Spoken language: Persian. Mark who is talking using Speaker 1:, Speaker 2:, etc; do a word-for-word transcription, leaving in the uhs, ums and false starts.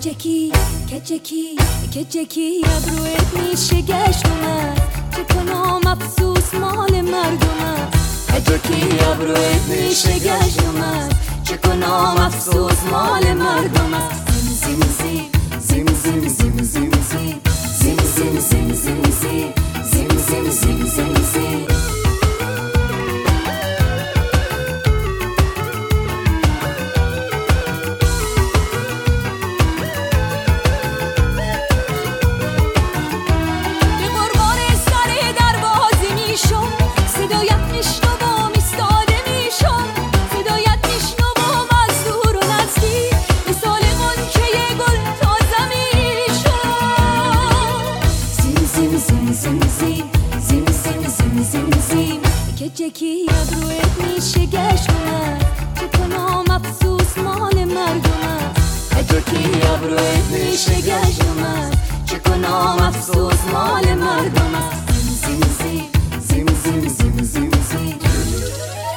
Speaker 1: کچکی کچکی کچکی ابروت میشه گشت اومد چه کنم افسوس مال مردم است کچکی ابروت میشه گشت اومد چه کنم افسوس مال مردم است زیم زیم زیم زیم زیم زیم زیم زیم زیم زیم زیم زیم زیم زیم زیم زیم زیم کچکی ابروت میشه گشت اومد چه کنم افسوس مال مردم است کچکی ابروت میشه گشت